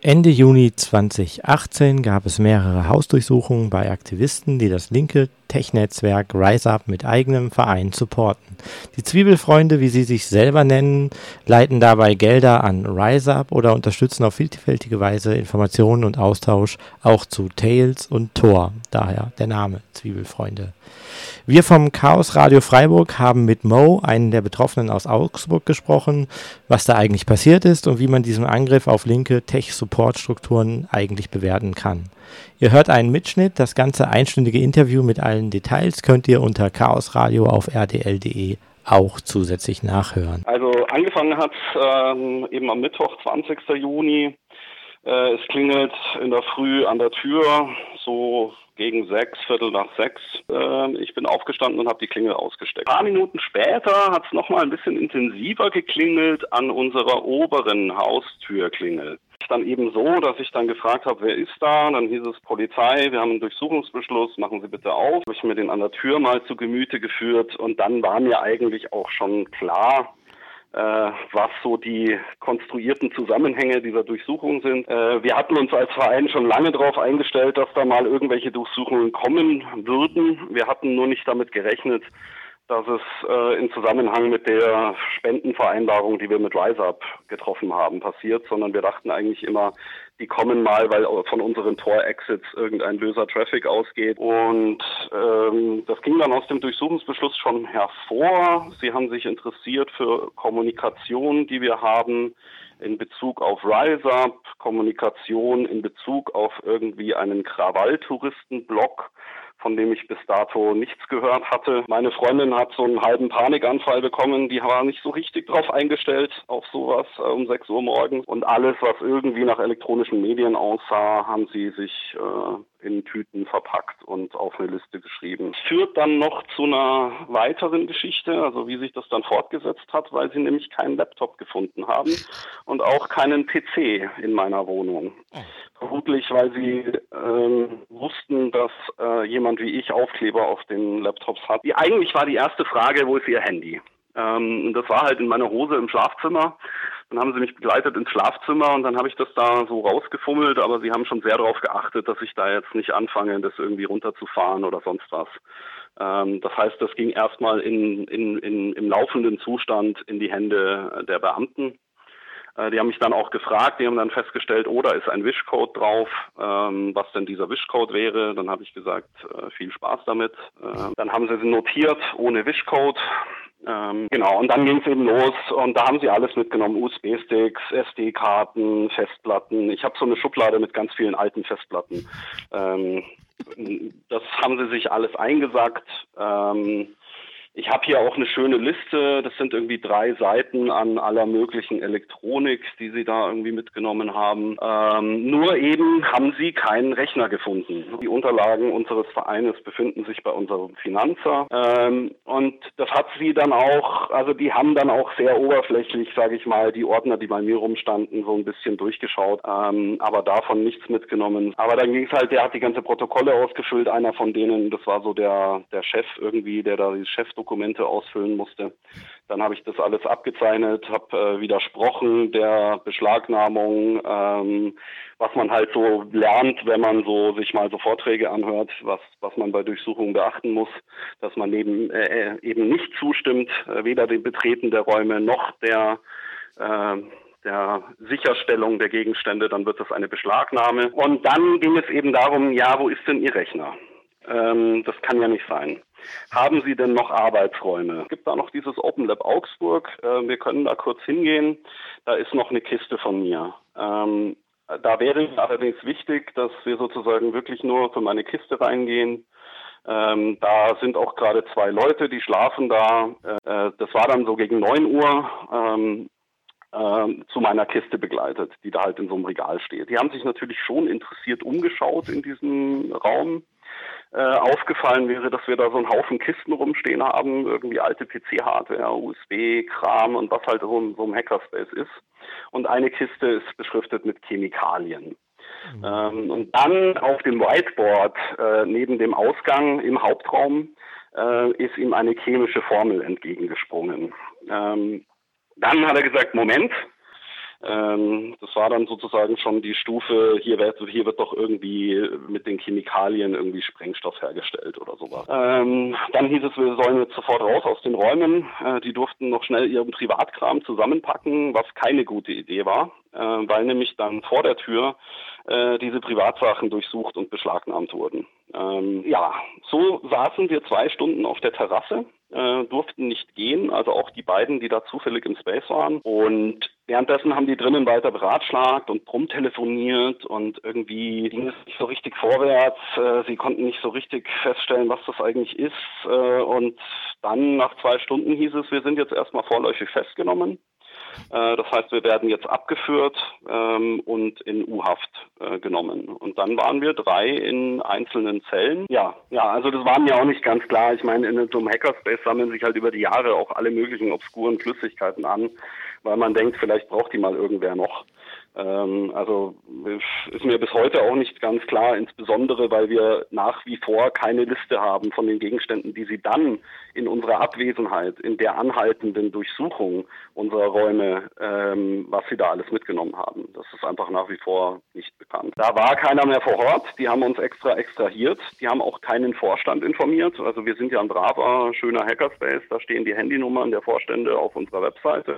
Ende Juni 2018 gab es mehrere Hausdurchsuchungen bei Aktivisten, die das linke Tech-Netzwerk RiseUp mit eigenem Verein supporten. Die Zwiebelfreunde, wie sie sich selber nennen, leiten dabei Gelder an RiseUp oder unterstützen auf vielfältige Weise Informationen und Austausch auch zu Tails und Tor, daher der Name Zwiebelfreunde. Wir vom Chaos Radio Freiburg haben mit Mo, einen der Betroffenen aus Augsburg, gesprochen, was da eigentlich passiert ist und wie man diesen Angriff auf linke Tech-Support-Strukturen eigentlich bewerten kann. Ihr hört einen Mitschnitt, das ganze einstündige Interview mit allen Details könnt ihr unter Chaos Radio auf rdl.de auch zusätzlich nachhören. Also angefangen hat eben am Mittwoch, 20. Juni. Es klingelt in der Früh an der Tür, so gegen 6, Viertel nach 6. Ich bin aufgestanden und habe die Klingel ausgesteckt. Ein paar Minuten später hat es nochmal ein bisschen intensiver geklingelt an unserer oberen Haustürklingel. Dann eben so, dass ich dann gefragt habe, wer ist da? Dann hieß es Polizei, wir haben einen Durchsuchungsbeschluss, machen Sie bitte auf. Habe ich mir den an der Tür mal zu Gemüte geführt und dann war mir eigentlich auch schon klar, was so die konstruierten Zusammenhänge dieser Durchsuchung sind. Wir hatten uns als Verein schon lange darauf eingestellt, dass da mal irgendwelche Durchsuchungen kommen würden. Wir hatten nur nicht damit gerechnet, dass es in Zusammenhang mit der Spendenvereinbarung, die wir mit RiseUp getroffen haben, passiert, sondern wir dachten eigentlich immer, die kommen mal, weil von unseren Tor-Exits irgendein böser Traffic ausgeht. Und das ging dann aus dem Durchsuchungsbeschluss schon hervor. Sie haben sich interessiert für Kommunikation, die wir haben in Bezug auf RiseUp, Kommunikation in Bezug auf irgendwie einen Krawalltouristenblog, von dem ich bis dato nichts gehört hatte. Meine Freundin hat so einen halben Panikanfall bekommen, die war nicht so richtig drauf eingestellt, auf sowas um 6 Uhr morgens. Und alles, was irgendwie nach elektronischen Medien aussah, haben sie sich in Tüten verpackt und auf eine Liste geschrieben. Es führt dann noch zu einer weiteren Geschichte, also wie sich das dann fortgesetzt hat, weil sie nämlich keinen Laptop gefunden haben und auch keinen PC in meiner Wohnung. Vermutlich, weil sie wussten, dass jemand wie ich Aufkleber auf den Laptops hat. Eigentlich war die erste Frage, wo ist Ihr Handy? Das war halt in meiner Hose im Schlafzimmer. Dann haben sie mich begleitet ins Schlafzimmer und dann habe ich das da so rausgefummelt, aber sie haben schon sehr darauf geachtet, dass ich da jetzt nicht anfange, das irgendwie runterzufahren oder sonst was. Das heißt, das ging erstmal im laufenden Zustand in die Hände der Beamten. Die haben mich dann auch gefragt, die haben dann festgestellt, da ist ein Wischcode drauf, was denn dieser Wischcode wäre. Dann habe ich gesagt, viel Spaß damit. Dann haben sie notiert, ohne Wischcode. Genau, und dann ging es eben los und da haben sie alles mitgenommen, USB-Sticks, SD-Karten, Festplatten. Ich habe so eine Schublade mit ganz vielen alten Festplatten. Das haben sie sich alles eingesackt. Ich habe hier auch eine schöne Liste, das sind irgendwie 3 Seiten an aller möglichen Elektronik, die sie da irgendwie mitgenommen haben. Nur eben haben sie keinen Rechner gefunden. Die Unterlagen unseres Vereines befinden sich bei unserem Finanzer. Und das hat sie dann auch, also die haben dann auch sehr oberflächlich, sage ich mal, die Ordner, die bei mir rumstanden, so ein bisschen durchgeschaut, aber davon nichts mitgenommen. Aber dann ging es halt, der hat die ganze Protokolle ausgefüllt, einer von denen, das war so der Chef irgendwie, der da die Chefdokumente ausfüllen musste. Dann habe ich das alles abgezeichnet, habe widersprochen der Beschlagnahmung, was man halt so lernt, wenn man so sich mal so Vorträge anhört, was man bei Durchsuchungen beachten muss, dass man eben nicht zustimmt, weder dem Betreten der Räume noch der Sicherstellung der Gegenstände, dann wird das eine Beschlagnahme. Und dann ging es eben darum, ja, wo ist denn Ihr Rechner? Das kann ja nicht sein. Haben Sie denn noch Arbeitsräume? Es gibt da noch dieses Open Lab Augsburg. Wir können da kurz hingehen. Da ist noch eine Kiste von mir. Da wäre es allerdings wichtig, dass wir sozusagen wirklich nur für meine Kiste reingehen. Da sind auch gerade 2 Leute, die schlafen da. Das war dann so gegen 9 Uhr. Zu meiner Kiste begleitet, die da halt in so einem Regal steht. Die haben sich natürlich schon interessiert umgeschaut in diesem Raum. Aufgefallen wäre, dass wir da so einen Haufen Kisten rumstehen haben, irgendwie alte PC-Hardware, USB-Kram und was halt so ein Hackerspace ist. Und eine Kiste ist beschriftet mit Chemikalien. Und dann auf dem Whiteboard neben dem Ausgang im Hauptraum ist ihm eine chemische Formel entgegengesprungen. Dann hat er gesagt, Moment, Das war dann sozusagen schon die Stufe, hier wird doch irgendwie mit den Chemikalien irgendwie Sprengstoff hergestellt oder sowas. Dann hieß es, wir sollen jetzt sofort raus aus den Räumen. Die durften noch schnell ihren Privatkram zusammenpacken, was keine gute Idee war, weil nämlich dann vor der Tür diese Privatsachen durchsucht und beschlagnahmt wurden. So saßen wir 2 Stunden auf der Terrasse, durften nicht gehen, also auch die beiden, die da zufällig im Space waren. Und währenddessen haben die drinnen weiter beratschlagt und rumtelefoniert und irgendwie ging es nicht so richtig vorwärts. Sie konnten nicht so richtig feststellen, was das eigentlich ist. Und dann nach 2 Stunden hieß es, wir sind jetzt erstmal vorläufig festgenommen. Das heißt, wir werden jetzt abgeführt und in U-Haft genommen. Und dann waren wir 3 in einzelnen Zellen. Ja, also das war mir auch nicht ganz klar. Ich meine, in so einem Hackerspace sammeln sich halt über die Jahre auch alle möglichen obskuren Flüssigkeiten an, weil man denkt, vielleicht braucht die mal irgendwer noch. Also ist mir bis heute auch nicht ganz klar, insbesondere weil wir nach wie vor keine Liste haben von den Gegenständen, die sie dann in unserer Abwesenheit, in der anhaltenden Durchsuchung unserer Räume, was sie da alles mitgenommen haben. Das ist einfach nach wie vor nicht bekannt. Da war keiner mehr vor Ort, die haben uns extra extrahiert, die haben auch keinen Vorstand informiert. Also wir sind ja ein braver, schöner Hackerspace, da stehen die Handynummern der Vorstände auf unserer Webseite.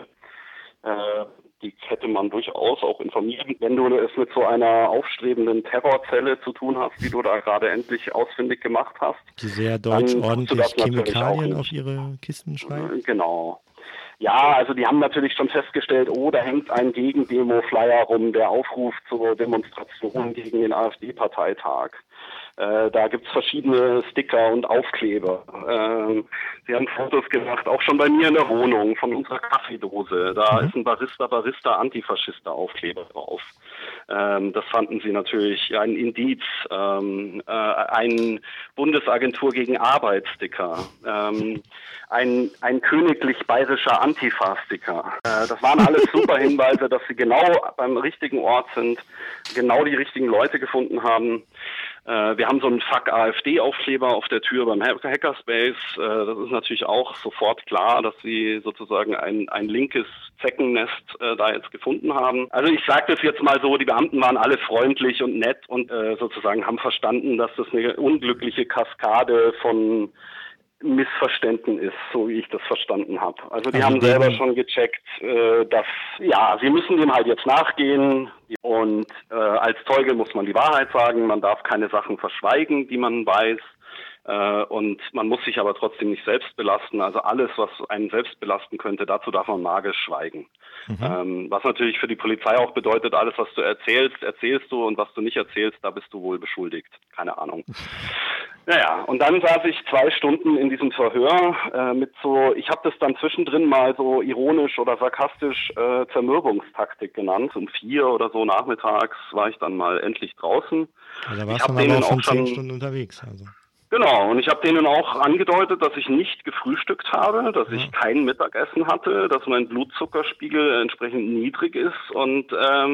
Die hätte man durchaus auch informieren, wenn du es mit so einer aufstrebenden Terrorzelle zu tun hast, die du da gerade endlich ausfindig gemacht hast. Die sehr deutsch ordentlich Chemikalien auf ihre Kisten schreiben. Genau. Ja, also die haben natürlich schon festgestellt, da hängt ein Gegendemo-Flyer rum, der aufruft zur Demonstration gegen den AfD-Parteitag. Da gibt's verschiedene Sticker und Aufkleber. Sie haben Fotos gemacht, auch schon bei mir in der Wohnung, von unserer Kaffeedose. Da ist ein Barista, Antifaschista-Aufkleber drauf. Das fanden sie natürlich ein Indiz. Ein Bundesagentur gegen Arbeit-Sticker. Ein königlich bayerischer Antifa-Sticker. Das waren alles super Hinweise, dass sie genau beim richtigen Ort sind, genau die richtigen Leute gefunden haben. Wir haben so einen Fuck AfD-Aufkleber auf der Tür beim Hackerspace. Das ist natürlich auch sofort klar, dass sie sozusagen ein linkes Zeckennest da jetzt gefunden haben. Also ich sage das jetzt mal so, die Beamten waren alle freundlich und nett und sozusagen haben verstanden, dass das eine unglückliche Kaskade von Missverständnissen ist, so wie ich das verstanden habe. Also die haben selber schon gecheckt, dass, sie müssen dem halt jetzt nachgehen und als Zeuge muss man die Wahrheit sagen, man darf keine Sachen verschweigen, die man weiß. Und man muss sich aber trotzdem nicht selbst belasten. Also alles, was einen selbst belasten könnte, dazu darf man magisch schweigen. Was natürlich für die Polizei auch bedeutet, alles, was du erzählst, erzählst du und was du nicht erzählst, da bist du wohl beschuldigt. Keine Ahnung. Und dann saß ich 2 Stunden in diesem Verhör ich habe das dann zwischendrin mal so ironisch oder sarkastisch Zermürbungstaktik genannt. Um 4 oder so nachmittags war ich dann mal endlich draußen. Also da warst du aber auch schon 10 Stunden unterwegs. Also. Genau, und ich habe denen auch angedeutet, dass ich nicht gefrühstückt habe, dass ich kein Mittagessen hatte, dass mein Blutzuckerspiegel entsprechend niedrig ist und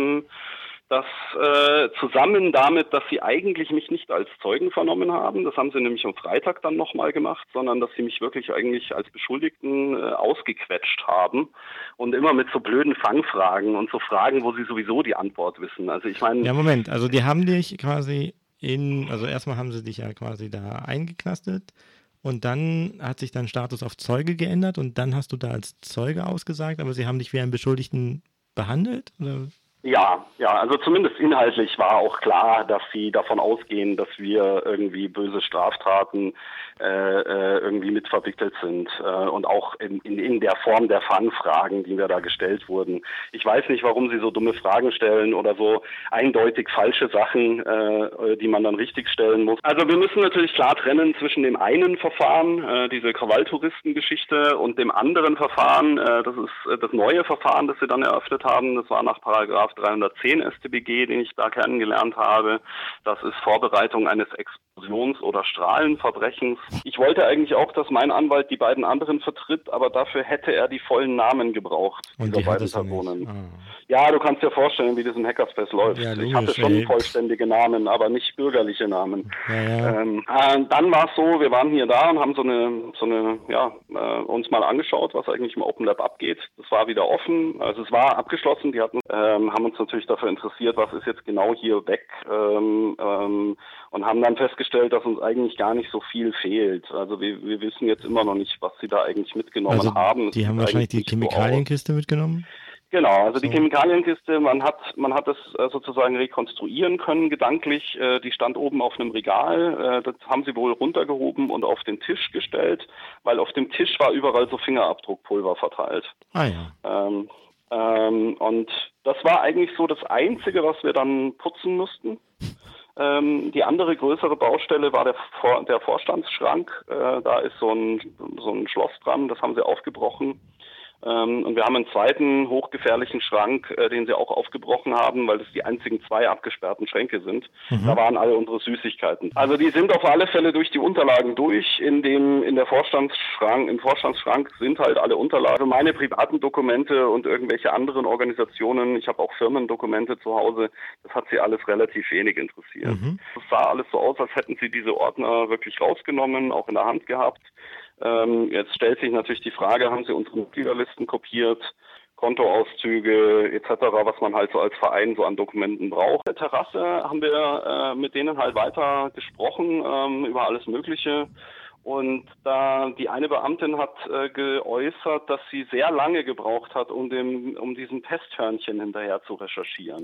das zusammen damit, dass sie eigentlich mich nicht als Zeugen vernommen haben, das haben sie nämlich am Freitag dann nochmal gemacht, sondern dass sie mich wirklich eigentlich als Beschuldigten ausgequetscht haben und immer mit so blöden Fangfragen und so Fragen, wo sie sowieso die Antwort wissen. Also ich meine... Ja, Moment, also die haben dich quasi also erstmal haben sie dich ja quasi da eingeknastet und dann hat sich dein Status auf Zeuge geändert und dann hast du da als Zeuge ausgesagt, aber sie haben dich wie einen Beschuldigten behandelt? Oder? Ja, also zumindest inhaltlich war auch klar, dass sie davon ausgehen, dass wir irgendwie böse Straftaten irgendwie mit verwickelt sind und auch in der Form der Fangfragen, die mir da gestellt wurden. Ich weiß nicht, warum sie so dumme Fragen stellen oder so eindeutig falsche Sachen, die man dann richtig stellen muss. Also wir müssen natürlich klar trennen zwischen dem einen Verfahren, diese Krawalltouristengeschichte, und dem anderen Verfahren, das ist das neue Verfahren, das sie dann eröffnet haben. Das war nach Paragraph Paragraph 310 StBG, den ich da kennengelernt habe. Das ist Vorbereitung eines Explosions- oder Strahlenverbrechens. Ich wollte eigentlich auch, dass mein Anwalt die beiden anderen vertritt, aber dafür hätte er die vollen Namen gebraucht, Und dieser die hat beiden es ja nicht. Personen. Ah. Ja, du kannst dir vorstellen, wie das im Hackerspace läuft. Ja, Ich hatte logisch, schon ey. vollständige Namen, aber nicht bürgerliche Namen. Ja. Dann war es so, wir waren hier da und haben uns mal angeschaut, was eigentlich im Open Lab abgeht. Das war wieder offen, also es war abgeschlossen. Die haben uns natürlich dafür interessiert, was ist jetzt genau hier weg, und haben dann festgestellt, dass uns eigentlich gar nicht so viel fehlt. Also wir wissen jetzt immer noch nicht, was sie da eigentlich mitgenommen haben. Die haben wahrscheinlich die Chemikalienkiste mitgenommen? Genau, also die Chemikalienkiste, man hat das sozusagen rekonstruieren können, gedanklich. Die stand oben auf einem Regal, das haben sie wohl runtergehoben und auf den Tisch gestellt, weil auf dem Tisch war überall so Fingerabdruckpulver verteilt. Ah ja. Und das war eigentlich so das Einzige, was wir dann putzen mussten. Die andere größere Baustelle war der Vorstandsschrank. Da ist so ein Schloss dran, das haben sie aufgebrochen. Und wir haben einen zweiten hochgefährlichen Schrank, den sie auch aufgebrochen haben, weil das die einzigen 2 abgesperrten Schränke sind. Da waren alle unsere Süßigkeiten. Also die sind auf alle Fälle durch die Unterlagen durch. Im Vorstandsschrank sind halt alle Unterlagen. Also meine privaten Dokumente und irgendwelche anderen Organisationen, ich habe auch Firmendokumente zu Hause, das hat sie alles relativ wenig interessiert. Es sah alles so aus, als hätten sie diese Ordner wirklich rausgenommen, auch in der Hand gehabt. Jetzt stellt sich natürlich die Frage, haben Sie unsere Mitgliederlisten kopiert, Kontoauszüge etc., was man halt so als Verein so an Dokumenten braucht. Auf der Terrasse haben wir mit denen halt weiter gesprochen über alles Mögliche. Und da die eine Beamtin hat geäußert, dass sie sehr lange gebraucht hat, um diesen Pesthörnchen hinterher zu recherchieren.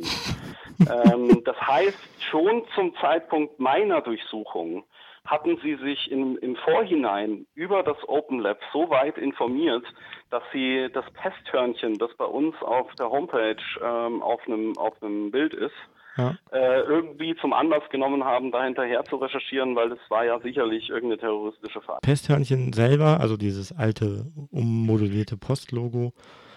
Das heißt, schon zum Zeitpunkt meiner Durchsuchung hatten sie sich im Vorhinein über das Open Lab so weit informiert, dass sie das Pesthörnchen, das bei uns auf der Homepage auf einem Bild ist, irgendwie zum Anlass genommen haben, da hinterher zu recherchieren, weil das war ja sicherlich irgendeine terroristische Vereinigung. Pesthörnchen selber, also dieses alte ummodellierte Postlogo,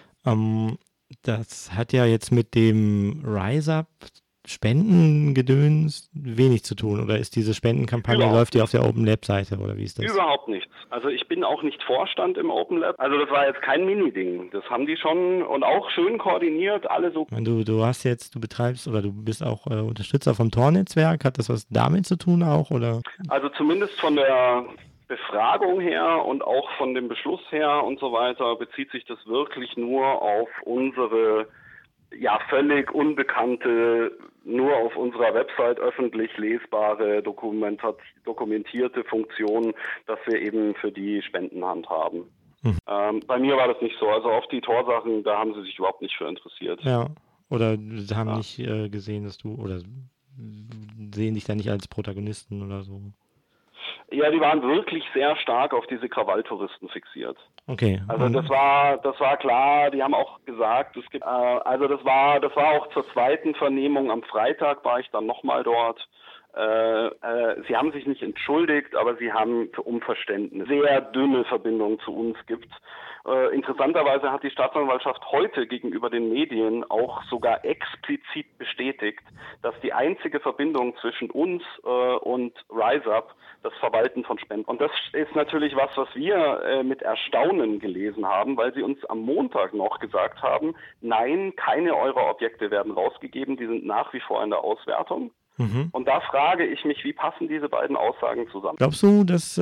das hat ja jetzt mit dem RiseUp Spendengedöns wenig zu tun, oder ist diese Spendenkampagne, läuft die auf der Open Lab Seite, oder wie ist das? Überhaupt nichts. Also ich bin auch nicht Vorstand im Open Lab. Also das war jetzt kein Mini-Ding. Das haben die schon und auch schön koordiniert, alle so. Du betreibst oder du bist auch Unterstützer vom Tor-Netzwerk. Hat das was damit zu tun auch, oder? Also zumindest von der Befragung her und auch von dem Beschluss her und so weiter bezieht sich das wirklich nur auf unsere völlig unbekannte, nur auf unserer Website öffentlich lesbare, dokumentierte Funktion, dass wir eben für die Spenden handhaben. Bei mir war das nicht so. Also auf die Tor-Sachen, da haben sie sich überhaupt nicht für interessiert. Ja, oder sie haben nicht gesehen, dass du, oder sehen dich da nicht als Protagonisten oder so. Ja, die waren wirklich sehr stark auf diese Krawalltouristen fixiert. Okay. Also das war klar, die haben auch gesagt, es gibt, das war auch zur zweiten Vernehmung am Freitag, war ich dann nochmal dort. Sie haben sich nicht entschuldigt, aber sie haben um Verständnis sehr dünne Verbindungen zu uns gibt. Interessanterweise hat die Staatsanwaltschaft heute gegenüber den Medien auch sogar explizit bestätigt, dass die einzige Verbindung zwischen uns und RiseUp das Verwalten von Spenden. Und das ist natürlich was wir mit Erstaunen gelesen haben, weil sie uns am Montag noch gesagt haben, nein, keine eurer Objekte werden rausgegeben, die sind nach wie vor in der Auswertung. Und da frage ich mich, wie passen diese beiden Aussagen zusammen? Glaubst du, dass,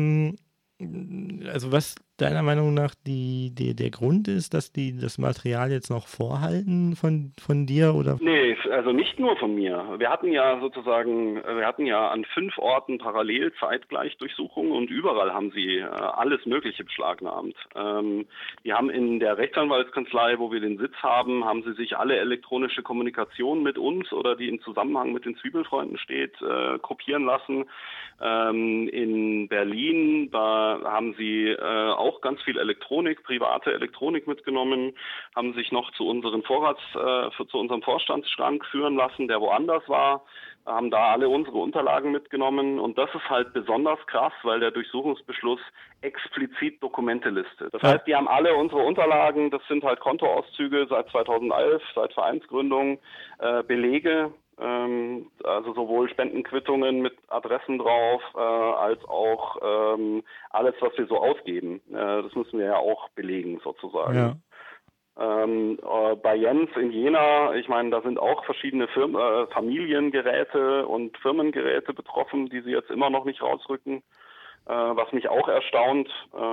was deiner Meinung nach der Grund ist, dass die das Material jetzt noch vorhalten von dir, oder? Nee, also nicht nur von mir. Wir hatten ja an 5 Orten parallel zeitgleich Durchsuchungen und überall haben sie alles Mögliche beschlagnahmt. Die haben in der Rechtsanwaltskanzlei, wo wir den Sitz haben sie sich alle elektronische Kommunikation mit uns oder die im Zusammenhang mit den Zwiebelfreunden steht, kopieren lassen. In Berlin, da haben sie auch ganz viel private Elektronik mitgenommen, haben sich noch zu unserem Vorstandsschrank Bank führen lassen, der woanders war, haben da alle unsere Unterlagen mitgenommen und das ist halt besonders krass, weil der Durchsuchungsbeschluss explizit Dokumente listet. Das heißt, die haben alle unsere Unterlagen, das sind halt Kontoauszüge seit 2011, seit Vereinsgründung, Belege, also sowohl Spendenquittungen mit Adressen drauf, als auch alles, was wir so ausgeben. Das müssen wir ja auch belegen sozusagen. Ja. Bei Jens in Jena, ich meine, da sind auch verschiedene Familiengeräte und Firmengeräte betroffen, die sie jetzt immer noch nicht rausrücken, was mich auch erstaunt.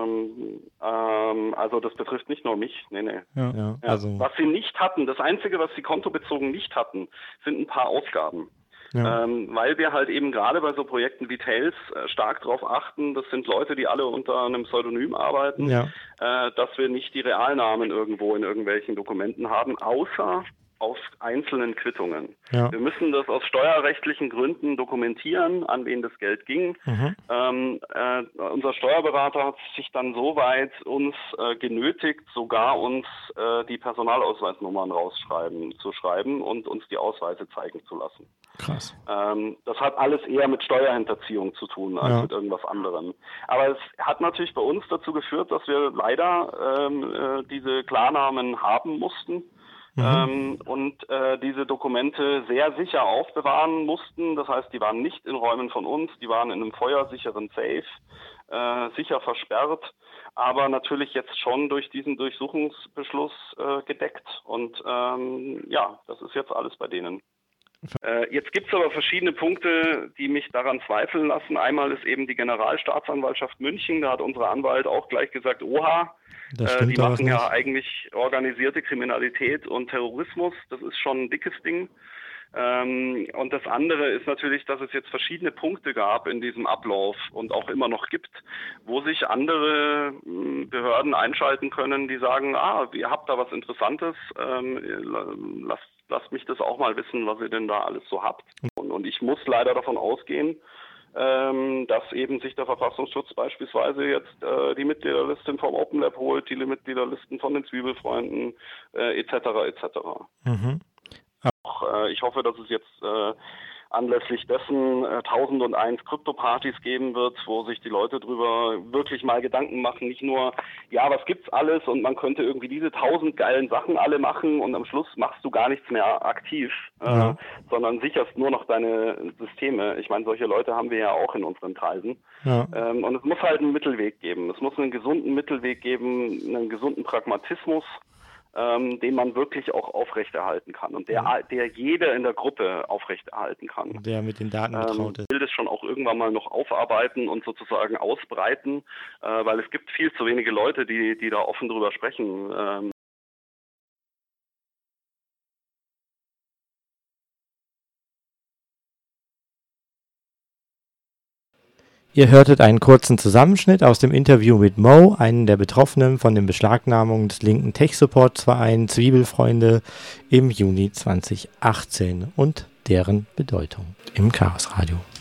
Also das betrifft nicht nur mich, nee. Ja, also was sie nicht hatten, das Einzige, was sie kontobezogen nicht hatten, sind ein paar Ausgaben. Ja. Weil wir halt eben gerade bei so Projekten wie Tails stark darauf achten, das sind Leute, die alle unter einem Pseudonym arbeiten, dass wir nicht die Realnamen irgendwo in irgendwelchen Dokumenten haben, außer auf einzelnen Quittungen. Ja. Wir müssen das aus steuerrechtlichen Gründen dokumentieren, an wen das Geld ging. Unser Steuerberater hat sich dann so weit uns genötigt, sogar uns die Personalausweisnummern zu schreiben und uns die Ausweise zeigen zu lassen. Krass. Das hat alles eher mit Steuerhinterziehung zu tun als mit irgendwas anderem. Aber es hat natürlich bei uns dazu geführt, dass wir leider diese Klarnamen haben mussten. Und diese Dokumente sehr sicher aufbewahren mussten. Das heißt, die waren nicht in Räumen von uns, die waren in einem feuersicheren Safe, sicher versperrt, aber natürlich jetzt schon durch diesen Durchsuchungsbeschluss gedeckt. Und das ist jetzt alles bei denen. Jetzt gibt es aber verschiedene Punkte, die mich daran zweifeln lassen. Einmal ist eben die Generalstaatsanwaltschaft München, da hat unser Anwalt auch gleich gesagt, oha, die machen ja eigentlich organisierte Kriminalität und Terrorismus, das ist schon ein dickes Ding. Und das andere ist natürlich, dass es jetzt verschiedene Punkte gab in diesem Ablauf und auch immer noch gibt, wo sich andere Behörden einschalten können, die sagen, ihr habt da was Interessantes, lasst mich das auch mal wissen, was ihr denn da alles so habt. Und ich muss leider davon ausgehen, dass eben sich der Verfassungsschutz beispielsweise jetzt die Mitgliederlisten vom Open Lab holt, die Mitgliederlisten von den Zwiebelfreunden etc. etc. Ich hoffe, dass es jetzt anlässlich dessen 1001 Krypto-Partys geben wird, wo sich die Leute drüber wirklich mal Gedanken machen, nicht nur, was gibt's alles und man könnte irgendwie diese 1000 geilen Sachen alle machen und am Schluss machst du gar nichts mehr aktiv, sondern sicherst nur noch deine Systeme. Ich meine, solche Leute haben wir ja auch in unseren Kreisen. Und es muss halt einen Mittelweg geben. Es muss einen gesunden Mittelweg geben, einen gesunden Pragmatismus, den man wirklich auch aufrechterhalten kann und der jeder in der Gruppe aufrechterhalten kann. Der mit den Daten betraut ist. Will das schon auch irgendwann mal noch aufarbeiten und sozusagen ausbreiten, weil es gibt viel zu wenige Leute, die da offen drüber sprechen. Ihr hörtet einen kurzen Zusammenschnitt aus dem Interview mit Mo, einen der Betroffenen von den Beschlagnahmungen des linken Tech-Support-Vereins Zwiebelfreunde im Juni 2018 und deren Bedeutung im Chaos Radio.